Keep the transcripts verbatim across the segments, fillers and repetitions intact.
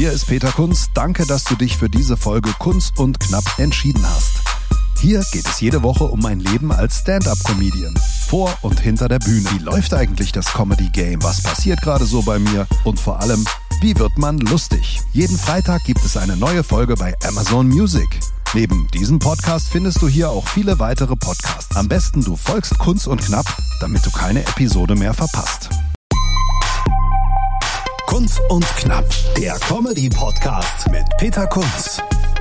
Hier ist Peter Kunz. Danke, dass du dich für diese Folge Kunz und Knapp entschieden hast. Hier geht es jede Woche um mein Leben als Stand-up-Comedian. Vor und hinter der Bühne. Wie läuft eigentlich das Comedy-Game? Was passiert gerade so bei mir? Und vor allem, wie wird man lustig? Jeden Freitag gibt es eine neue Folge bei Amazon Music. Neben diesem Podcast findest du hier auch viele weitere Podcasts. Am besten du folgst Kunz und Knapp, damit du keine Episode mehr verpasst. Kunz und Knapp, der Comedy-Podcast mit Peter Kunz.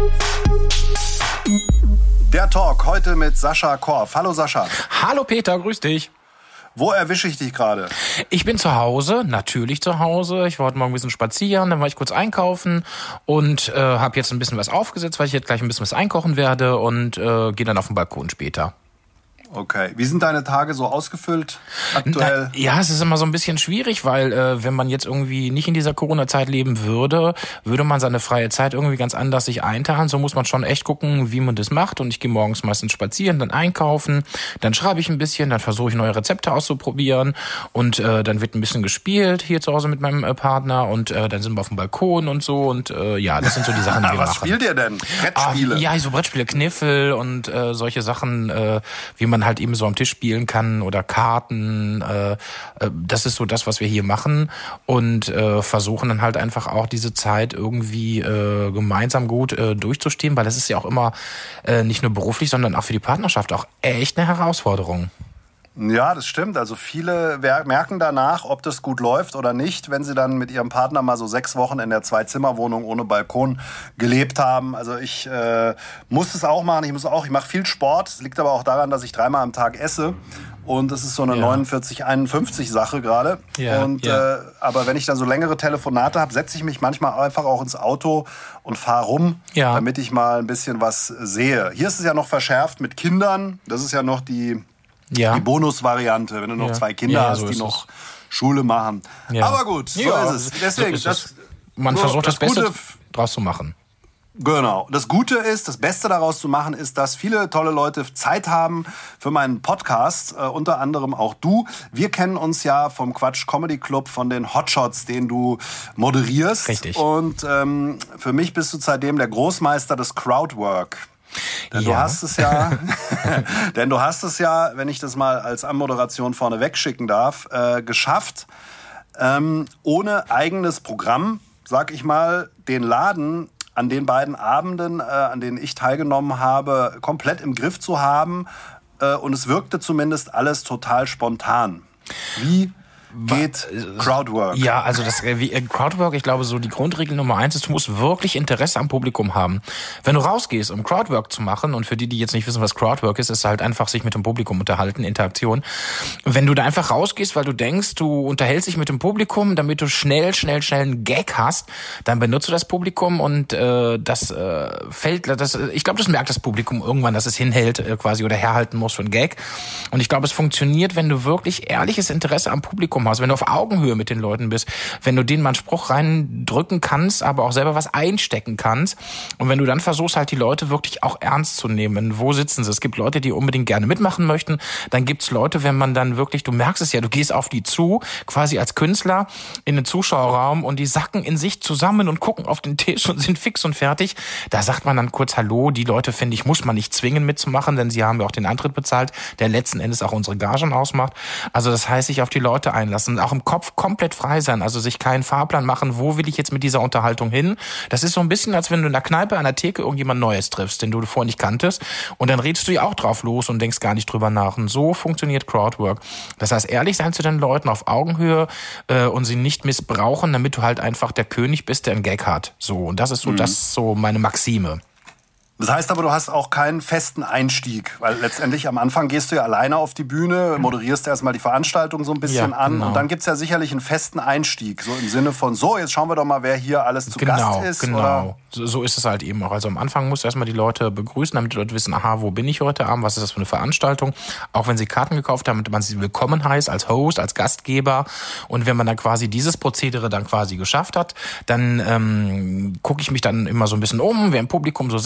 Der Talk heute mit Sascha Korf. Hallo Sascha. Hallo Peter, grüß dich. Wo erwische ich dich gerade? Ich bin zu Hause, natürlich zu Hause. Ich war heute Morgen ein bisschen spazieren, dann war ich kurz einkaufen und äh, habe jetzt ein bisschen was aufgesetzt, weil ich jetzt gleich ein bisschen was einkochen werde und äh, gehe dann auf den Balkon später. Okay. Wie sind deine Tage so ausgefüllt aktuell? Na, ja, es ist immer so ein bisschen schwierig, weil äh, wenn man jetzt irgendwie nicht in dieser Corona-Zeit leben würde, würde man seine freie Zeit irgendwie ganz anders sich einteilen. So muss man schon echt gucken, wie man das macht. Und ich gehe morgens meistens spazieren, dann einkaufen, dann schreibe ich ein bisschen, dann versuche ich neue Rezepte auszuprobieren und äh, dann wird ein bisschen gespielt hier zu Hause mit meinem äh, Partner und äh, dann sind wir auf dem Balkon und so und äh, ja, das sind so die Sachen, die wir Was machen. Was spielt ihr denn? Brettspiele? Ah, ja, so Brettspiele, Kniffel und äh, solche Sachen, äh, wie man halt eben so am Tisch spielen kann oder Karten. Äh, das ist so das, was wir hier machen und äh, versuchen dann halt einfach auch diese Zeit irgendwie äh, gemeinsam gut äh, durchzustehen, weil das ist ja auch immer äh, nicht nur beruflich, sondern auch für die Partnerschaft auch echt eine Herausforderung. Ja, das stimmt. Also viele merken danach, ob das gut läuft oder nicht, wenn sie dann mit ihrem Partner mal so sechs Wochen in der Zwei-Zimmer-Wohnung ohne Balkon gelebt haben. Also ich äh, muss es auch machen. Ich muss auch. Ich mache viel Sport. Es liegt aber auch daran, dass ich dreimal am Tag esse. Und das ist so eine ja. neunundvierzig einundfünfzig Sache gerade. Ja, und ja. Äh, aber wenn ich dann so längere Telefonate habe, setze ich mich manchmal einfach auch ins Auto und fahre rum, ja. damit ich mal ein bisschen was sehe. Hier ist es ja noch verschärft mit Kindern. Das ist ja noch die Ja. Die Bonusvariante, wenn du noch ja. zwei Kinder ja, ja, hast, so die es. noch Schule machen. Ja. Aber gut, so ja, ist es. Deswegen, so ist es. das, man so, versucht das, das Beste Gute, draus zu machen. Genau. Das Gute ist, das Beste daraus zu machen, ist, dass viele tolle Leute Zeit haben für meinen Podcast, äh, unter anderem auch du. Wir kennen uns ja vom Quatsch Comedy Club, von den Hotshots, den du moderierst. Richtig. Und ähm, für mich bist du seitdem der Großmeister des Crowdwork. Denn ja. du hast es ja, denn du hast es ja, wenn ich das mal als Anmoderation vorne wegschicken darf, äh, geschafft, ähm, ohne eigenes Programm, sag ich mal, den Laden an den beiden Abenden, äh, an denen ich teilgenommen habe, komplett im Griff zu haben. Äh, und es wirkte zumindest alles total spontan. Wie geht Crowdwork? Ja, also das wie, Crowdwork, ich glaube, so die Grundregel Nummer eins ist, du musst wirklich Interesse am Publikum haben. Wenn du rausgehst, um Crowdwork zu machen, und für die, die jetzt nicht wissen, was Crowdwork ist, ist halt einfach sich mit dem Publikum unterhalten, Interaktion. Wenn du da einfach rausgehst, weil du denkst, du unterhältst dich mit dem Publikum, damit du schnell, schnell, schnell einen Gag hast, dann benutzt du das Publikum und äh, das äh, fällt, das, ich glaube, das merkt das Publikum irgendwann, dass es hinhält äh, quasi oder herhalten muss für einen Gag. Und ich glaube, es funktioniert, wenn du wirklich ehrliches Interesse am Publikum hast, wenn du auf Augenhöhe mit den Leuten bist, wenn du denen mal einen Spruch reindrücken kannst, aber auch selber was einstecken kannst und wenn du dann versuchst, halt die Leute wirklich auch ernst zu nehmen. Wo sitzen sie? Es gibt Leute, die unbedingt gerne mitmachen möchten, dann gibt's Leute, wenn man dann wirklich, du merkst es ja, du gehst auf die zu, quasi als Künstler in den Zuschauerraum und die sacken in sich zusammen und gucken auf den Tisch und sind fix und fertig. Da sagt man dann kurz Hallo. Die Leute, finde ich, muss man nicht zwingen mitzumachen, denn sie haben ja auch den Eintritt bezahlt, der letzten Endes auch unsere Gagen ausmacht. Also das heißt, sich auf die Leute einlassen. Auch im Kopf komplett frei sein, also sich keinen Fahrplan machen, wo will ich jetzt mit dieser Unterhaltung hin. Das ist so ein bisschen, als wenn du in der Kneipe an der Theke irgendjemand Neues triffst, den du vorher nicht kanntest und dann redest du ja auch drauf los und denkst gar nicht drüber nach. Und so funktioniert Crowdwork. Das heißt, ehrlich sein zu den Leuten auf Augenhöhe äh, und sie nicht missbrauchen, damit du halt einfach der König bist, der einen Gag hat. So, und das ist so, mhm. das ist so meine Maxime. Das heißt aber, du hast auch keinen festen Einstieg, weil letztendlich am Anfang gehst du ja alleine auf die Bühne, moderierst erstmal die Veranstaltung so ein bisschen ja, an genau. und dann gibt's ja sicherlich einen festen Einstieg, so im Sinne von, so, jetzt schauen wir doch mal, wer hier alles zu genau, Gast ist. Genau, oder? So, so ist es halt eben auch. Also am Anfang musst du erstmal die Leute begrüßen, damit die Leute wissen, aha, wo bin ich heute Abend, was ist das für eine Veranstaltung, auch wenn sie Karten gekauft haben, damit man sie willkommen heißt, als Host, als Gastgeber und wenn man dann quasi dieses Prozedere dann quasi geschafft hat, dann ähm, gucke ich mich dann immer so ein bisschen um, wer im Publikum so sitzt und es gibt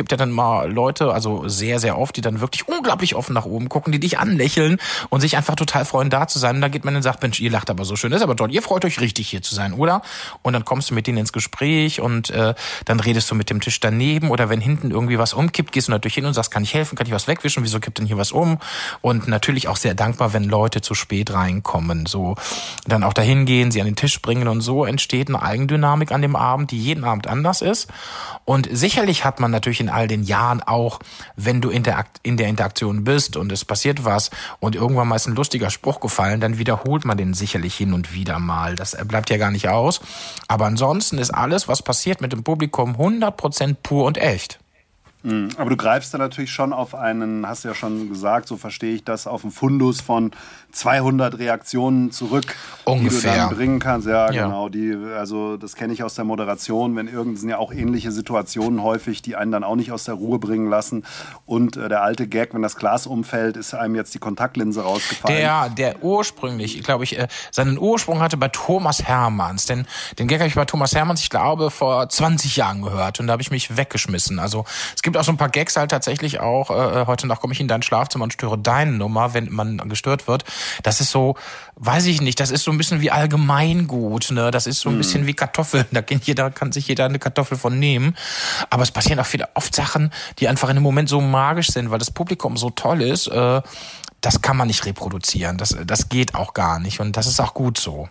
gibt ja dann mal Leute, also sehr, sehr oft, die dann wirklich unglaublich offen nach oben gucken, die dich anlächeln und sich einfach total freuen, da zu sein. Und da geht man dann und sagt, Mensch, ihr lacht aber so schön, das ist aber toll, ihr freut euch richtig hier zu sein, oder? Und dann kommst du mit denen ins Gespräch und äh, dann redest du mit dem Tisch daneben oder wenn hinten irgendwie was umkippt, gehst du natürlich hin und sagst, kann ich helfen, kann ich was wegwischen, wieso kippt denn hier was um? Und natürlich auch sehr dankbar, wenn Leute zu spät reinkommen, so dann auch dahin gehen, sie an den Tisch bringen und so entsteht eine Eigendynamik an dem Abend, die jeden Abend anders ist. Und sicherlich hat man natürlich in all den Jahren auch, wenn du in der, in der Interaktion bist und es passiert was und irgendwann mal ist ein lustiger Spruch gefallen, dann wiederholt man den sicherlich hin und wieder mal. Das bleibt ja gar nicht aus. Aber ansonsten ist alles, was passiert mit dem Publikum, hundert Prozent pur und echt. Aber du greifst da natürlich schon auf einen, hast du ja schon gesagt, so verstehe ich das, auf einen Fundus von zweihundert Reaktionen zurück, ungefähr, die du dann bringen kannst. Ja, ja. genau. Die, also das kenne ich aus der Moderation, wenn irgend sind ja auch ähnliche Situationen häufig, die einen dann auch nicht aus der Ruhe bringen lassen. Und äh, der alte Gag, wenn das Glas umfällt, ist einem jetzt die Kontaktlinse rausgefallen. Der, der ursprünglich, glaube ich, äh, seinen Ursprung hatte bei Thomas Hermanns. Denn den Gag habe ich bei Thomas Hermanns, ich glaube, vor zwanzig Jahren gehört. Und da habe ich mich weggeschmissen. Also es gibt auch so ein paar Gags halt tatsächlich auch. Äh, heute Nacht komme ich in dein Schlafzimmer und störe deine Nummer, wenn man gestört wird. Das ist so, weiß ich nicht, das ist so ein bisschen wie Allgemeingut, ne? Das ist so ein bisschen wie Kartoffeln. Da kann jeder, kann sich jeder eine Kartoffel von nehmen. Aber es passieren auch viele oft Sachen, die einfach in dem Moment so magisch sind, weil das Publikum so toll ist. Äh, das kann man nicht reproduzieren. Das, das geht auch gar nicht. Und das ist auch gut so.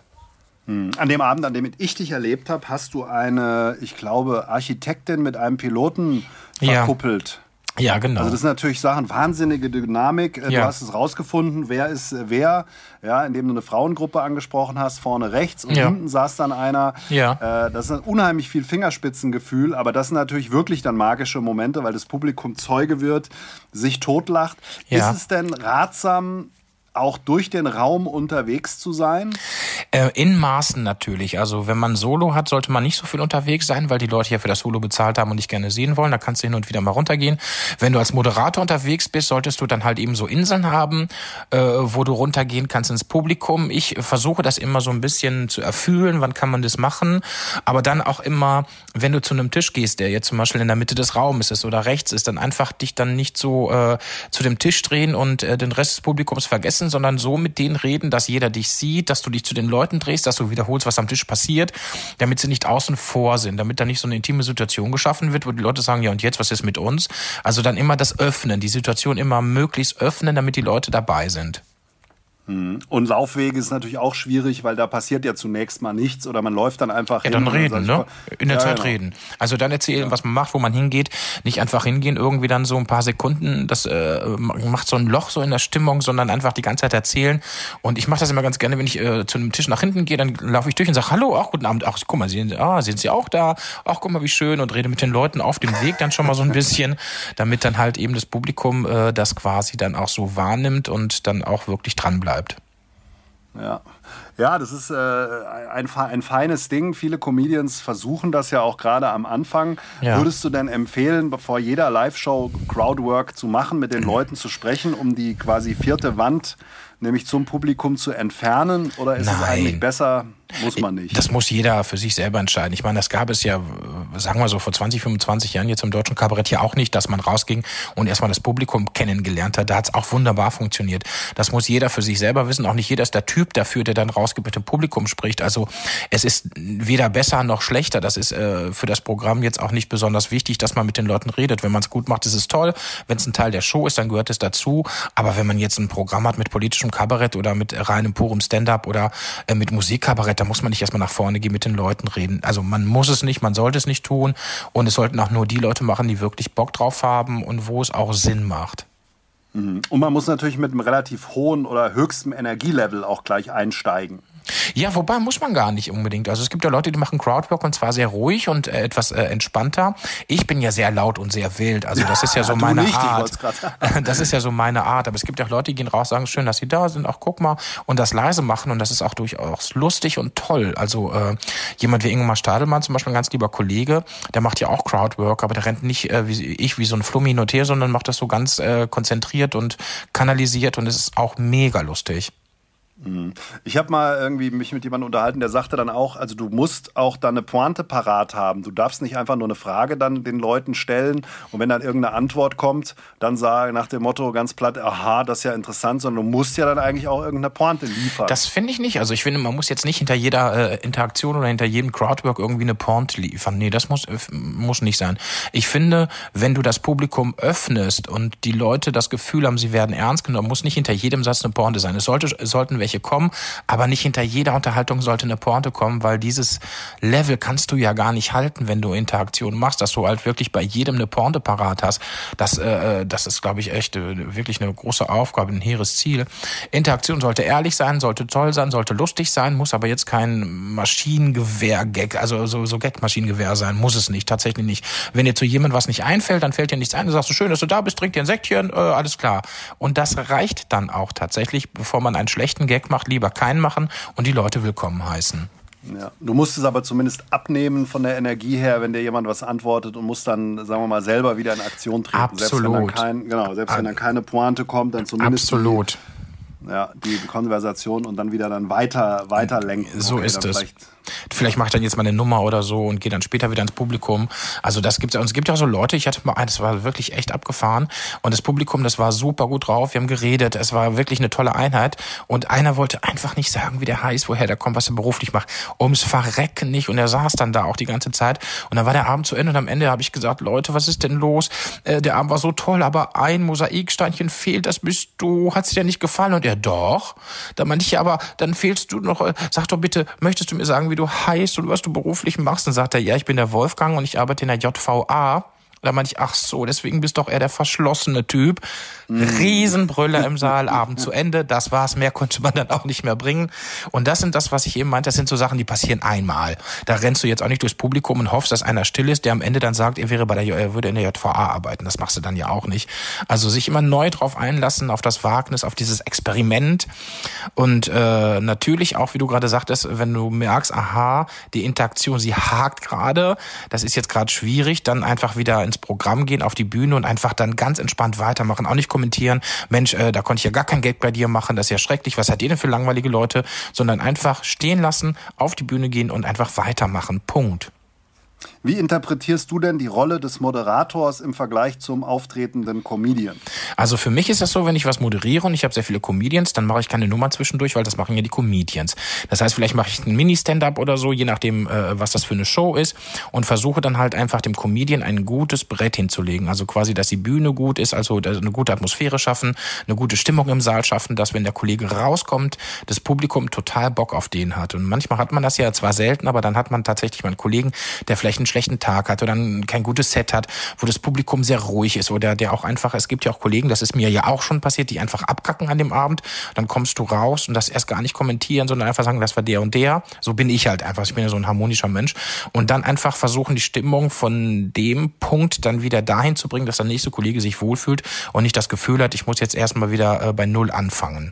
An dem Abend, an dem ich dich erlebt habe, hast du eine, ich glaube, Architektin mit einem Piloten verkuppelt. Ja, ja, genau. Also das sind natürlich Sachen, wahnsinnige Dynamik. Du ja. hast es rausgefunden, wer ist wer, ja, indem du eine Frauengruppe angesprochen hast, vorne rechts und ja. hinten saß dann einer. Ja. Äh, das ist unheimlich viel Fingerspitzengefühl, aber das sind natürlich wirklich dann magische Momente, weil das Publikum Zeuge wird, sich totlacht. Ja. Ist es denn ratsam, auch durch den Raum unterwegs zu sein? Äh, in Maßen natürlich. Also wenn man Solo hat, sollte man nicht so viel unterwegs sein, weil die Leute ja für das Solo bezahlt haben und dich gerne sehen wollen. Da kannst du hin und wieder mal runtergehen. Wenn du als Moderator unterwegs bist, solltest du dann halt eben so Inseln haben, äh, wo du runtergehen kannst ins Publikum. Ich versuche das immer so ein bisschen zu erfühlen, wann kann man das machen. Aber dann auch immer, wenn du zu einem Tisch gehst, der jetzt zum Beispiel in der Mitte des Raumes ist oder rechts ist, dann einfach dich dann nicht so äh, zu dem Tisch drehen und äh, den Rest des Publikums vergessen, sondern so mit denen reden, dass jeder dich sieht, dass du dich zu den Leuten drehst, dass du wiederholst, was am Tisch passiert, damit sie nicht außen vor sind, damit da nicht so eine intime Situation geschaffen wird, wo die Leute sagen, ja und jetzt, was ist mit uns? Also dann immer das Öffnen, die Situation immer möglichst öffnen, damit die Leute dabei sind. Und Laufwege ist natürlich auch schwierig, weil da passiert ja zunächst mal nichts oder man läuft dann einfach ja, hin. Dann reden, dann ne? In der ja, Zeit genau. reden. Also dann erzählen, ja. was man macht, wo man hingeht. Nicht einfach hingehen, irgendwie dann so ein paar Sekunden, das äh, macht so ein Loch so in der Stimmung, sondern einfach die ganze Zeit erzählen. Und ich mache das immer ganz gerne, wenn ich äh, zu einem Tisch nach hinten gehe, dann laufe ich durch und sage, hallo, auch guten Abend. Ach, guck mal, sind, ah, sind Sie auch da? Ach, guck mal, wie schön. Und rede mit den Leuten auf dem Weg dann schon mal so ein bisschen, damit dann halt eben das Publikum äh, das quasi dann auch so wahrnimmt und dann auch wirklich dran bleibt. Ja. ja, das ist äh, ein, ein feines Ding. Viele Comedians versuchen das ja auch gerade am Anfang. Ja. Würdest du denn empfehlen, vor jeder Live-Show Crowdwork zu machen, mit den Leuten zu sprechen, um die quasi vierte Wand, nämlich zum Publikum, zu entfernen? Oder ist Nein. es eigentlich besser, muss man nicht? Das muss jeder für sich selber entscheiden. Ich meine, das gab es ja, sagen wir so, vor zwanzig, fünfundzwanzig Jahren jetzt im deutschen Kabarett ja auch nicht, dass man rausging und erstmal das Publikum kennengelernt hat. Da hat es auch wunderbar funktioniert. Das muss jeder für sich selber wissen. Auch nicht jeder ist der Typ dafür, der dann rausgeht mit dem Publikum spricht. Also es ist weder besser noch schlechter. Das ist äh, für das Programm jetzt auch nicht besonders wichtig, dass man mit den Leuten redet. Wenn man es gut macht, ist es toll. Wenn es ein Teil der Show ist, dann gehört es dazu. Aber wenn man jetzt ein Programm hat mit politischem Kabarett oder mit reinem purem Stand-up oder äh, mit Musikkabarett, da muss man nicht erstmal nach vorne gehen, mit den Leuten reden. Also man muss es nicht, man sollte es nicht tun und es sollten auch nur die Leute machen, die wirklich Bock drauf haben und wo es auch Sinn macht. Und man muss natürlich mit einem relativ hohen oder höchstem Energielevel auch gleich einsteigen. Ja, wobei muss man gar nicht unbedingt. Also es gibt ja Leute, die machen Crowdwork und zwar sehr ruhig und äh, etwas äh, entspannter. Ich bin ja sehr laut und sehr wild. Also das ist ja so ja, meine nicht, Art. Das ist ja so meine Art. Aber es gibt auch Leute, die gehen raus, sagen, schön, dass sie da sind. Auch guck mal. Und das leise machen. Und das ist auch durchaus lustig und toll. Also äh, jemand wie Ingemar Stadelmann, zum Beispiel ein ganz lieber Kollege, der macht ja auch Crowdwork, aber der rennt nicht äh, wie ich, wie so ein Flummi hin und her, sondern macht das so ganz äh, konzentriert und kanalisiert. Und es ist auch mega lustig. Ich habe mal irgendwie mich mit jemandem unterhalten, der sagte dann auch, also du musst auch dann eine Pointe parat haben. Du darfst nicht einfach nur eine Frage dann den Leuten stellen und wenn dann irgendeine Antwort kommt, dann sage nach dem Motto ganz platt, aha, das ist ja interessant, sondern du musst ja dann eigentlich auch irgendeine Pointe liefern. Das finde ich nicht. Also ich finde, man muss jetzt nicht hinter jeder äh, Interaktion oder hinter jedem Crowdwork irgendwie eine Pointe liefern. Nee, das muss, äh, muss nicht sein. Ich finde, wenn du das Publikum öffnest und die Leute das Gefühl haben, sie werden ernst genommen, muss nicht hinter jedem Satz eine Pointe sein. Es sollte, es sollten welche kommen, aber nicht hinter jeder Unterhaltung sollte eine Pointe kommen, weil dieses Level kannst du ja gar nicht halten, wenn du Interaktionen machst, dass du halt wirklich bei jedem eine Pointe parat hast. Das, äh, das ist, glaube ich, echt äh, wirklich eine große Aufgabe, ein hehres Ziel. Interaktion sollte ehrlich sein, sollte toll sein, sollte lustig sein, muss aber jetzt kein Maschinengewehr-Gag, also so, so Gag-Maschinengewehr sein, muss es nicht, tatsächlich nicht. Wenn dir zu jemandem was nicht einfällt, dann fällt dir nichts ein, dann sagst du, schön, dass du da bist, trink dir ein Säckchen, äh, alles klar. Und das reicht dann auch tatsächlich, bevor man einen schlechten Gag macht, lieber keinen machen und die Leute willkommen heißen. Ja. Du musst es aber zumindest abnehmen von der Energie her, wenn dir jemand was antwortet und musst dann, sagen wir mal, selber wieder in Aktion treten. Absolut. Selbst wenn dann, kein, genau, selbst wenn dann keine Pointe kommt, dann zumindest Absolut. Die, ja, die Konversation und dann wieder dann weiter, weiter lenken. So okay, ist es. Vielleicht Vielleicht mache ich dann jetzt mal eine Nummer oder so und gehe dann später wieder ins Publikum. Also das gibt's ja. Und es gibt ja auch so Leute, ich hatte mal einen, das war wirklich echt abgefahren. Und das Publikum, das war super gut drauf. Wir haben geredet. Es war wirklich eine tolle Einheit. Und einer wollte einfach nicht sagen, wie der heißt, woher der kommt, was er beruflich macht. Ums Verrecken nicht. Und er saß dann da auch die ganze Zeit. Und dann war der Abend zu Ende. Und am Ende habe ich gesagt, Leute, was ist denn los? Äh, der Abend war so toll, aber ein Mosaiksteinchen fehlt. Das bist du. Hat's dir nicht gefallen? Und er, doch. Da meinte ich, ja, aber dann fehlst du noch. Äh, sag doch bitte, möchtest du mir sagen, wie du heißt und was du beruflich machst? Dann sagt er, ja, ich bin der Wolfgang und ich arbeite in der J V A. Da meinte ich, ach so, deswegen bist doch eher der verschlossene Typ. Riesenbrüller im Saal, Abend zu Ende. Das war's, mehr konnte man dann auch nicht mehr bringen. Und das sind das, was ich eben meinte, das sind so Sachen, die passieren einmal. Da rennst du jetzt auch nicht durchs Publikum und hoffst, dass einer still ist, der am Ende dann sagt, er wäre bei der, er würde in der J V A arbeiten. Das machst du dann ja auch nicht. Also sich immer neu drauf einlassen, auf das Wagnis, auf dieses Experiment. Und äh, natürlich auch, wie du gerade sagtest, wenn du merkst, aha, die Interaktion, sie hakt gerade, das ist jetzt gerade schwierig, dann einfach wieder ins Programm gehen, auf die Bühne und einfach dann ganz entspannt weitermachen. Auch nicht kommentieren, Mensch, äh, da konnte ich ja gar kein Gag bei dir machen, das ist ja schrecklich, was hat ihr denn für langweilige Leute? Sondern einfach stehen lassen, auf die Bühne gehen und einfach weitermachen. Punkt. Wie interpretierst du denn die Rolle des Moderators im Vergleich zum auftretenden Comedian? Also für mich ist das so, wenn ich was moderiere und ich habe sehr viele Comedians, dann mache ich keine Nummer zwischendurch, weil das machen ja die Comedians. Das heißt, vielleicht mache ich einen Mini-Stand-up oder so, je nachdem, äh, was das für eine Show ist, und versuche dann halt einfach dem Comedian ein gutes Brett hinzulegen. Also quasi, dass die Bühne gut ist, also eine gute Atmosphäre schaffen, eine gute Stimmung im Saal schaffen, dass wenn der Kollege rauskommt, das Publikum total Bock auf den hat. Und manchmal hat man das ja zwar selten, aber dann hat man tatsächlich mal einen Kollegen, der vielleicht einen schlechten Tag hat oder kein gutes Set hat, wo das Publikum sehr ruhig ist oder der auch einfach, es gibt ja auch Kollegen, das ist mir ja auch schon passiert, die einfach abkacken an dem Abend, dann kommst du raus und das erst gar nicht kommentieren, sondern einfach sagen, das war der und der. So bin ich halt einfach, ich bin ja so ein harmonischer Mensch und dann einfach versuchen, die Stimmung von dem Punkt dann wieder dahin zu bringen, dass der nächste Kollege sich wohlfühlt und nicht das Gefühl hat, ich muss jetzt erstmal wieder äh, bei Null anfangen.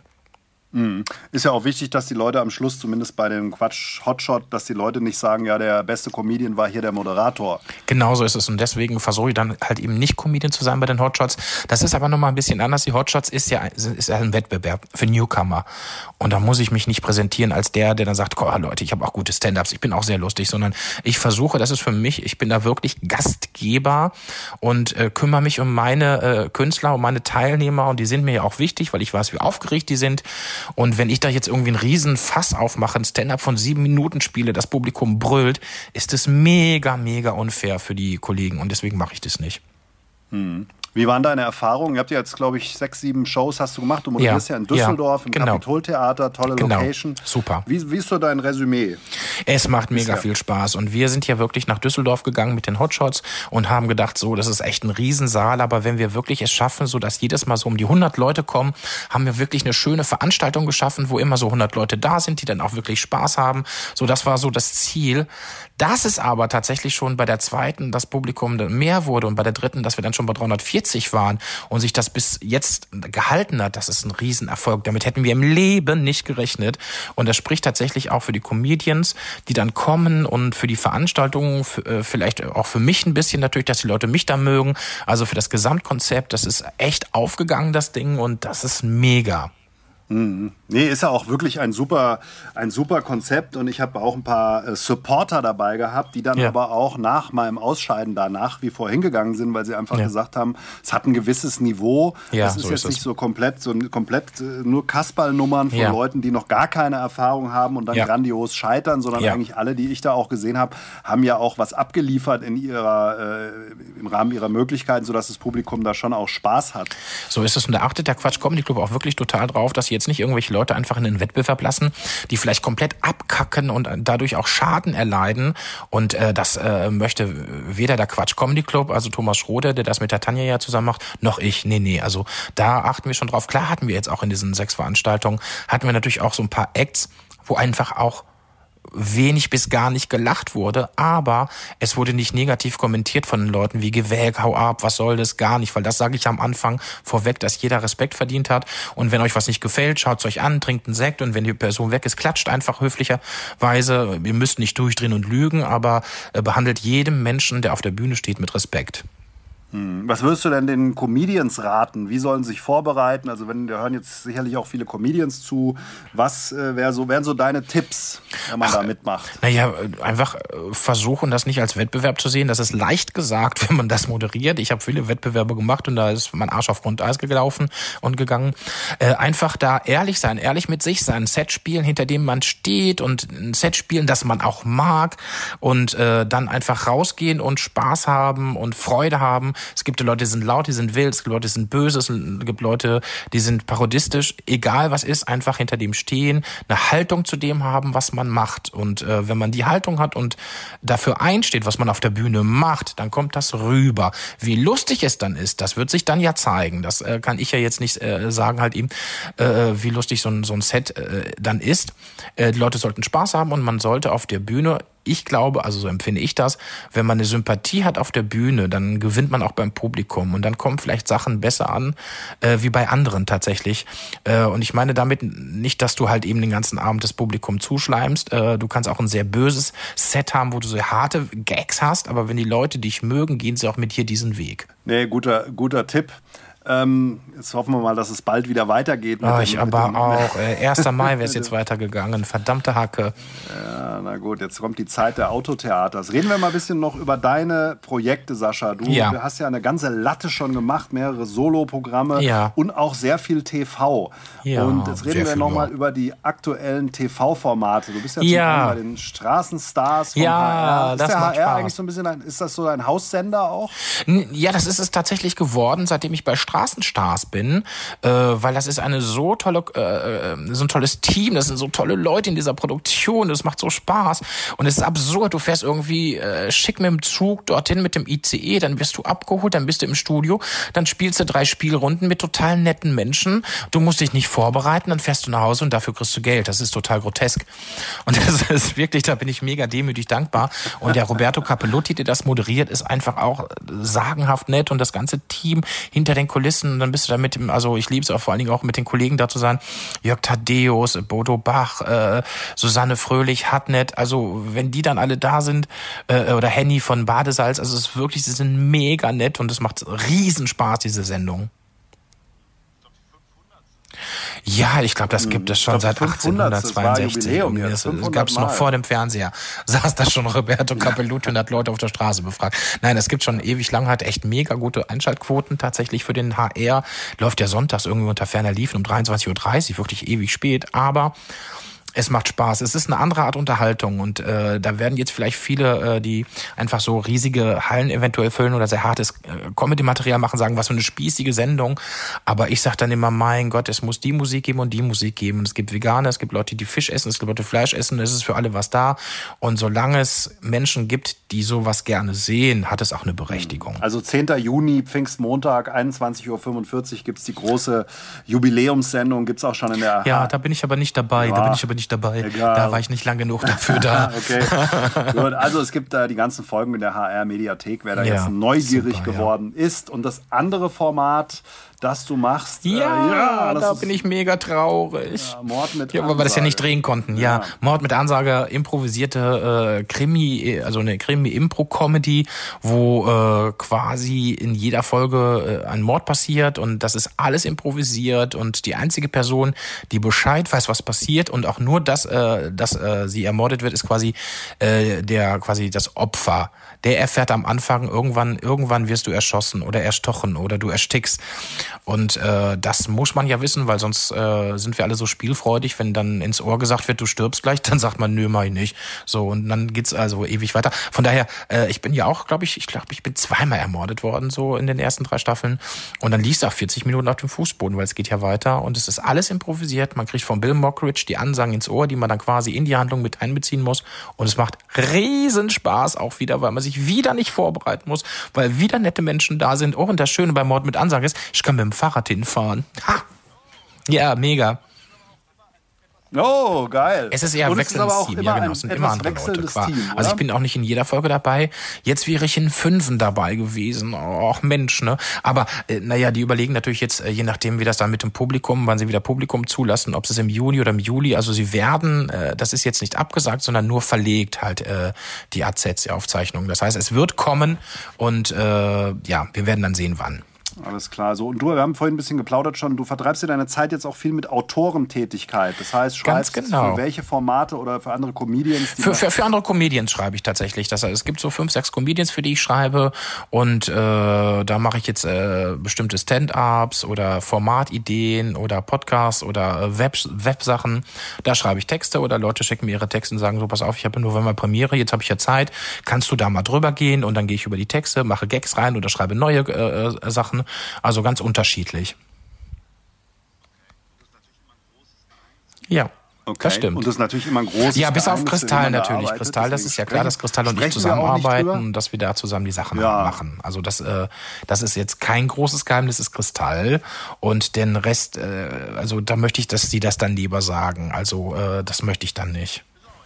Ist ja auch wichtig, dass die Leute am Schluss, zumindest bei dem Quatsch Hotshot, dass die Leute nicht sagen, ja, der beste Comedian war hier der Moderator. Genauso ist es und deswegen versuche ich dann halt eben nicht Comedian zu sein bei den Hotshots. Das ist aber nochmal ein bisschen anders. Die Hotshots ist ja, ist ja ein Wettbewerb für Newcomer und da muss ich mich nicht präsentieren als der, der dann sagt, oh Leute, ich habe auch gute Stand-ups, ich bin auch sehr lustig, sondern ich versuche, das ist für mich, ich bin da wirklich Gastgeber und äh, kümmere mich um meine äh, Künstler, um meine Teilnehmer und die sind mir ja auch wichtig, weil ich weiß, wie aufgeregt die sind. Und wenn ich da jetzt irgendwie einen riesen Fass aufmache, ein Stand-up von sieben Minuten spiele, das Publikum brüllt, ist es mega, mega unfair für die Kollegen. Und deswegen mache ich das nicht. Hm. Wie waren deine Erfahrungen? Ihr habt ja jetzt, glaube ich, sechs, sieben Shows hast du gemacht. Du moderierst ja, ja in Düsseldorf, ja, im genau. Kapitoltheater, tolle genau. Location. Super. Wie, wie ist so dein Resümee? Es macht mega ja. viel Spaß. Und wir sind ja wirklich nach Düsseldorf gegangen mit den Hotshots und haben gedacht, so, das ist echt ein Riesensaal. Aber wenn wir wirklich es schaffen, so dass jedes Mal so um die hundert Leute kommen, haben wir wirklich eine schöne Veranstaltung geschaffen, wo immer so hundert Leute da sind, die dann auch wirklich Spaß haben. So, das war so das Ziel. Dass es aber tatsächlich schon bei der zweiten das Publikum mehr wurde und bei der dritten, dass wir dann schon bei dreihundertvierzig waren und sich das bis jetzt gehalten hat, das ist ein Riesenerfolg. Damit hätten wir im Leben nicht gerechnet. Und das spricht tatsächlich auch für die Comedians, die dann kommen und für die Veranstaltungen, für, vielleicht auch für mich ein bisschen natürlich, dass die Leute mich da mögen. Also für das Gesamtkonzept, das ist echt aufgegangen, das Ding, und das ist mega. Mhm. Nee, ist ja auch wirklich ein super, ein super Konzept und ich habe auch ein paar äh, Supporter dabei gehabt, die dann ja. aber auch nach meinem Ausscheiden da nach wie vor hingegangen sind, weil sie einfach ja. gesagt haben, es hat ein gewisses Niveau. Ja, das ist so jetzt ist nicht so komplett, so komplett äh, nur Kasperlnummern von ja. Leuten, die noch gar keine Erfahrung haben und dann ja. grandios scheitern, sondern ja. eigentlich alle, die ich da auch gesehen habe, haben ja auch was abgeliefert in ihrer, äh, im Rahmen ihrer Möglichkeiten, sodass das Publikum da schon auch Spaß hat. So ist es und da achtet der Quatsch Comedy Club auch wirklich total drauf, dass sie jetzt nicht irgendwelche Leute einfach in den Wettbewerb lassen, die vielleicht komplett abkacken und dadurch auch Schaden erleiden. Und äh, das äh, möchte weder der Quatsch Comedy Club, also Thomas Schrode, der das mit der Tanja ja zusammen macht, noch ich. Nee, nee, also da achten wir schon drauf. Klar hatten wir jetzt auch in diesen sechs Veranstaltungen, hatten wir natürlich auch so ein paar Acts, wo einfach auch wenig bis gar nicht gelacht wurde, aber es wurde nicht negativ kommentiert von den Leuten wie geh weg, hau ab, was soll das, gar nicht, weil das sage ich am Anfang vorweg, dass jeder Respekt verdient hat und wenn euch was nicht gefällt, schaut's euch an, trinkt einen Sekt und wenn die Person weg ist, klatscht einfach höflicherweise, ihr müsst nicht durchdrehen und lügen, aber behandelt jedem Menschen, der auf der Bühne steht, mit Respekt. Was würdest du denn den Comedians raten? Wie sollen sie sich vorbereiten? Also wenn wir hören jetzt sicherlich auch viele Comedians zu. Was äh, wär so, wären so deine Tipps, wenn man Ach, da mitmacht? Naja, einfach versuchen, das nicht als Wettbewerb zu sehen. Das ist leicht gesagt, wenn man das moderiert. Ich habe viele Wettbewerbe gemacht und da ist mein Arsch auf Grundeis gelaufen und gegangen. Äh, einfach da ehrlich sein, ehrlich mit sich sein, ein Set spielen, hinter dem man steht und ein Set spielen, das man auch mag und äh, dann einfach rausgehen und Spaß haben und Freude haben. Es gibt Leute, die sind laut, die sind wild, es gibt Leute, die sind böse, es gibt Leute, die sind parodistisch. Egal was ist, einfach hinter dem stehen, eine Haltung zu dem haben, was man macht. Und äh, wenn man die Haltung hat und dafür einsteht, was man auf der Bühne macht, dann kommt das rüber. Wie lustig es dann ist, das wird sich dann ja zeigen. Das äh, kann ich ja jetzt nicht äh, sagen halt ihm, äh, wie lustig so ein, so ein Set äh, dann ist. Äh, die Leute sollten Spaß haben und man sollte auf der Bühne, ich glaube, also so empfinde ich das, wenn man eine Sympathie hat auf der Bühne, dann gewinnt man auch beim Publikum und dann kommen vielleicht Sachen besser an, äh, wie bei anderen tatsächlich. Äh, und ich meine damit nicht, dass du halt eben den ganzen Abend das Publikum zuschleimst. Äh, du kannst auch ein sehr böses Set haben, wo du so harte Gags hast, aber wenn die Leute dich mögen, gehen sie auch mit dir diesen Weg. Nee, guter, guter Tipp. Ähm, jetzt hoffen wir mal, dass es bald wieder weitergeht. Mit oh, dem, ich aber dem, auch. Äh, erster Mai wäre es jetzt weitergegangen. Verdammte Hacke. Ja, na gut, jetzt kommt die Zeit der Autotheaters. Reden wir mal ein bisschen noch über deine Projekte, Sascha. Du ja. hast ja eine ganze Latte schon gemacht, mehrere Soloprogramme ja. und auch sehr viel T V. Ja, und jetzt reden wir nochmal über die aktuellen T V-Formate. Du bist ja zum ja. bei den Straßenstars vom ja, H R. Ist das der macht H R Spaß. eigentlich so ein bisschen ein, ist das so ein Haussender auch? Ja, das ist es tatsächlich geworden, seitdem ich bei Straßenstars bin, äh, weil das ist eine so tolle, äh, so ein tolles Team, das sind so tolle Leute in dieser Produktion, das macht so Spaß und es ist absurd, du fährst irgendwie äh, schick mit dem Zug dorthin mit dem I C E, dann wirst du abgeholt, dann bist du im Studio, dann spielst du drei Spielrunden mit total netten Menschen, du musst dich nicht vorbereiten, dann fährst du nach Hause und dafür kriegst du Geld, das ist total grotesk und das ist wirklich, da bin ich mega demütig dankbar und der Roberto Capellotti, der das moderiert, ist einfach auch sagenhaft nett und das ganze Team hinter den Kulissen und dann bist du da mit dem, also ich liebe es auch vor allen Dingen auch mit den Kollegen da zu sein, Jörg Thaddeus, Bodo Bach, äh, Susanne Fröhlich, Hartnett, also wenn die dann alle da sind, äh, oder Henny von Badesalz, also es ist wirklich, sie sind mega nett und es macht riesen Spaß, diese Sendung. Ja, ich glaube, das gibt es schon seit achtzehnhundertzweiundsechzig. Das, das gab es noch vor dem Fernseher. Saß da schon Roberto Capellotti und hat Leute auf der Straße befragt. Nein, es gibt schon ewig lang, hat echt mega gute Einschaltquoten tatsächlich für den H R. Läuft ja sonntags irgendwie unter ferner Liefen um dreiundzwanzig Uhr dreißig, wirklich ewig spät, aber es macht Spaß. Es ist eine andere Art Unterhaltung und äh, da werden jetzt vielleicht viele, äh, die einfach so riesige Hallen eventuell füllen oder sehr hartes äh, Comedy-Material machen, sagen, was für eine spießige Sendung. Aber ich sag dann immer, mein Gott, es muss die Musik geben und die Musik geben. Und es gibt Veganer, es gibt Leute, die Fisch essen, es gibt Leute, die Fleisch essen. Es ist für alle was da. Und solange es Menschen gibt, die sowas gerne sehen, hat es auch eine Berechtigung. Also zehnter Juni, Pfingstmontag, einundzwanzig Uhr fünfundvierzig gibt's die große Jubiläumssendung. Gibt's auch schon in der... Ja, da bin ich aber nicht dabei. Ja. Da bin ich aber nicht dabei. Egal. Da war ich nicht lang genug dafür da. Okay. Gut, also es gibt da die ganzen Folgen in der H R-Mediathek, wer da ja, jetzt neugierig super, geworden ja. ist. Und das andere Format, das du machst. Ja, äh, ja da bin ich mega traurig. Ja, Mord mit ja, weil wir das ja nicht drehen konnten. Ja, ja. Mord mit Ansage, improvisierte äh, Krimi, also eine Krimi-Impro-Comedy, wo äh, quasi in jeder Folge äh, ein Mord passiert und das ist alles improvisiert und die einzige Person, die Bescheid weiß, was passiert und auch nur, dass, äh, dass äh, sie ermordet wird, ist quasi äh, der quasi das Opfer. Der erfährt am Anfang, irgendwann, irgendwann wirst du erschossen oder erstochen oder du erstickst. Und äh, das muss man ja wissen, weil sonst äh, sind wir alle so spielfreudig, wenn dann ins Ohr gesagt wird, du stirbst gleich, dann sagt man, nö, mach ich nicht. So, und dann geht's also ewig weiter. Von daher, äh, ich bin ja auch, glaube ich, ich glaube, ich bin zweimal ermordet worden, so in den ersten drei Staffeln. Und dann liegst du auch vierzig Minuten auf dem Fußboden, weil es geht ja weiter. Und es ist alles improvisiert. Man kriegt von Bill Mockridge die Ansagen ins Ohr, die man dann quasi in die Handlung mit einbeziehen muss. Und es macht riesen Spaß auch wieder, weil man sich wieder nicht vorbereiten muss, weil wieder nette Menschen da sind. Oh, und das Schöne bei Mord mit Ansage ist, ich kann mit dem Fahrrad hinfahren. Ha! Ja, mega. Oh, geil. Es ist eher ein wechselndes Team, ja genau, es sind immer andere Leute. Klar. Team, also ich bin auch nicht in jeder Folge dabei. Jetzt wäre ich in Fünfen dabei gewesen. Och Mensch, ne? Aber äh, naja, die überlegen natürlich jetzt, äh, je nachdem wie das dann mit dem Publikum, wann sie wieder Publikum zulassen, ob es im Juni oder im Juli, also sie werden, äh, das ist jetzt nicht abgesagt, sondern nur verlegt halt äh, die A Z, die Aufzeichnung. Das heißt, es wird kommen und äh, ja, wir werden dann sehen, wann. Alles klar. So, und du, wir haben vorhin ein bisschen geplaudert schon, du vertreibst dir deine Zeit jetzt auch viel mit Autorentätigkeit. Das heißt, schreibst genau. für welche Formate oder für andere Comedians? Die für, für, für andere Comedians schreibe ich tatsächlich. Das heißt, es gibt so fünf, sechs Comedians, für die ich schreibe und äh, da mache ich jetzt äh, bestimmte Stand-ups oder Formatideen oder Podcasts oder äh, Web, Websachen. Da schreibe ich Texte oder Leute schicken mir ihre Texte und sagen so, pass auf, ich habe im November Premiere, jetzt habe ich ja Zeit, kannst du da mal drüber gehen? Und dann gehe ich über die Texte, mache Gags rein oder schreibe neue äh, Sachen. Also ganz unterschiedlich. Ja, okay. Das stimmt. Und das ist natürlich immer ein großes Ja, bis auf Geheimnis, Kristall da natürlich. arbeitet. Kristall, das ist ja klar, dass Kristall und ich Sprechen wir auch nicht zusammenarbeiten drüber? und dass wir da zusammen die Sachen Ja. machen. Also das, äh, das ist jetzt kein großes Geheimnis, ist Kristall. Und den Rest, äh, also da möchte ich, dass die das dann lieber sagen. Also äh, das möchte ich dann nicht.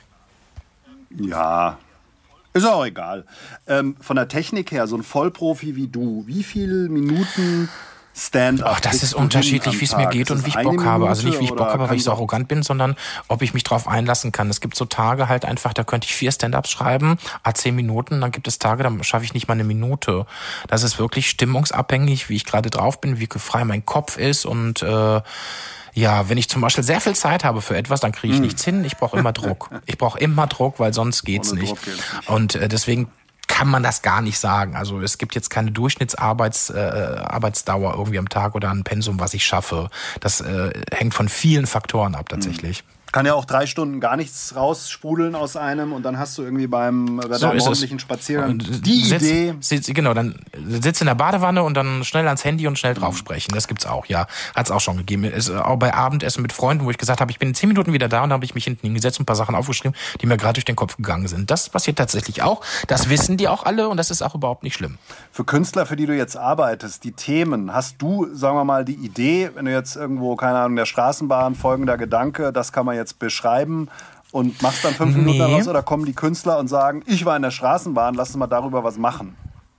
Ja, ist auch egal. Ähm, von der Technik her, so ein Vollprofi wie du, wie viele Minuten Stand-up? Ach, das ist unterschiedlich, wie es mir geht und wie ich Bock habe. Also nicht, wie ich Bock habe, weil ich so arrogant bin, sondern ob ich mich drauf einlassen kann. Es gibt so Tage halt einfach, da könnte ich vier Stand-ups schreiben, a zehn Minuten, dann gibt es Tage, da schaffe ich nicht mal eine Minute. Das ist wirklich stimmungsabhängig, wie ich gerade drauf bin, wie frei mein Kopf ist und äh, ja, wenn ich zum Beispiel sehr viel Zeit habe für etwas, dann kriege ich hm. nichts hin. Ich brauche immer Druck. Ich brauche immer Druck, weil sonst geht's nicht. Druck geht's nicht. Und äh, deswegen kann man das gar nicht sagen. Also es gibt jetzt keine Durchschnittsarbeits äh, Arbeitsdauer irgendwie am Tag oder ein Pensum, was ich schaffe. Das äh, hängt von vielen Faktoren ab tatsächlich. Hm. Kann ja auch drei Stunden gar nichts raussprudeln aus einem und dann hast du irgendwie beim bei so deinem ordentlichen Spaziergang die sitz, Idee. Sitz, genau, dann sitzt in der Badewanne und dann schnell ans Handy und schnell drauf sprechen. Das gibt's auch, ja. Hat's auch schon gegeben. Ist auch bei Abendessen mit Freunden, wo ich gesagt habe, ich bin in zehn Minuten wieder da und dann habe ich mich hinten hingesetzt und ein paar Sachen aufgeschrieben, die mir gerade durch den Kopf gegangen sind. Das passiert tatsächlich auch. Das wissen die auch alle und das ist auch überhaupt nicht schlimm. Für Künstler, für die du jetzt arbeitest, die Themen, hast du, sagen wir mal, die Idee, wenn du jetzt irgendwo, keine Ahnung, der Straßenbahn, folgender Gedanke, das kann man jetzt beschreiben, und machst dann fünf Minuten nee. daraus oder kommen die Künstler und sagen, ich war in der Straßenbahn, lass uns mal darüber was machen?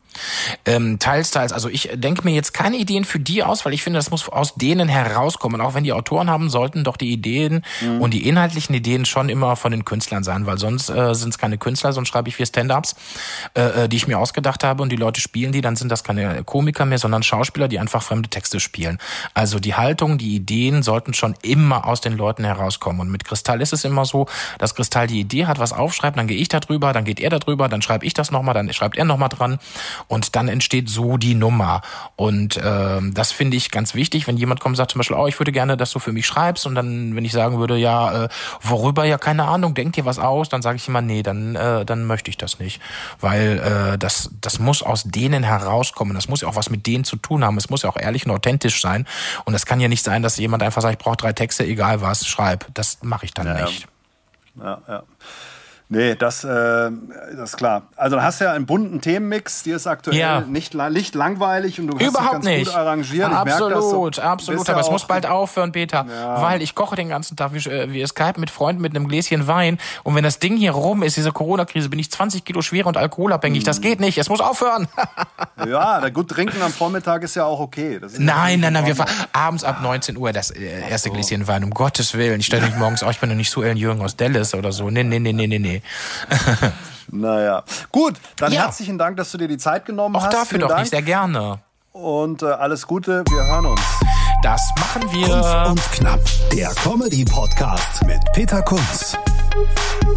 Ähm, teils, teils. Also ich denke mir jetzt keine Ideen für die aus, weil ich finde, das muss aus denen herauskommen. Auch wenn die Autoren haben, sollten doch die Ideen mhm. und die inhaltlichen Ideen schon immer von den Künstlern sein, weil sonst äh, sind es keine Künstler, sonst schreibe ich vier Stand-ups, äh, die ich mir ausgedacht habe und die Leute spielen die, dann sind das keine Komiker mehr, sondern Schauspieler, die einfach fremde Texte spielen. Also die Haltung, die Ideen sollten schon immer aus den Leuten herauskommen. Und mit Kristall ist es immer so, dass Kristall die Idee hat, was aufschreibt, dann gehe ich da drüber, dann geht er da drüber, dann schreibe ich das nochmal, dann schreibt er nochmal dran. Und dann entsteht so die Nummer. Und ähm, das finde ich ganz wichtig, wenn jemand kommt und sagt zum Beispiel, oh, ich würde gerne, dass du für mich schreibst. Und dann, wenn ich sagen würde, ja, äh, worüber, ja, keine Ahnung, denk dir was aus, dann sage ich immer, nee, dann äh, dann möchte ich das nicht. Weil äh, das das muss aus denen herauskommen. Das muss ja auch was mit denen zu tun haben. Es muss ja auch ehrlich und authentisch sein. Und es kann ja nicht sein, dass jemand einfach sagt, ich brauche drei Texte, egal was, schreib. Das mache ich dann ja, nicht. Ja, ja. Nee, das, äh, das ist klar. Also du hast ja einen bunten Themenmix, die ist aktuell ja. nicht, nicht langweilig und du hast Überhaupt dich ganz nicht. gut arrangiert. Ich absolut, merke, so, absolut. Ja, aber es muss bald aufhören, Peter, ja. weil ich koche den ganzen Tag wie, wie Skype mit Freunden mit einem Gläschen Wein und wenn das Ding hier rum ist, diese Corona-Krise, bin ich zwanzig Kilo schwer und alkoholabhängig. Hm. Das geht nicht, es muss aufhören. Ja, der gut trinken am Vormittag ist ja auch okay. Das ist nein, nein, nein, wir fahren abends ab neunzehn Uhr das äh, erste so. Gläschen Wein, um Gottes Willen. Ich stelle mich morgens auf, ich bin doch nicht so Ellen Jürgen aus Dallas oder so. Nee, nee, nee, nee, nee, nee. Naja, gut, dann ja. herzlichen Dank, dass du dir die Zeit genommen Auch hast. Auch dafür Vielen doch Dank. nicht, sehr gerne. Und äh, alles Gute, wir hören uns. Das machen wir. Kunz und Knapp, der Comedy-Podcast mit Peter Kunz.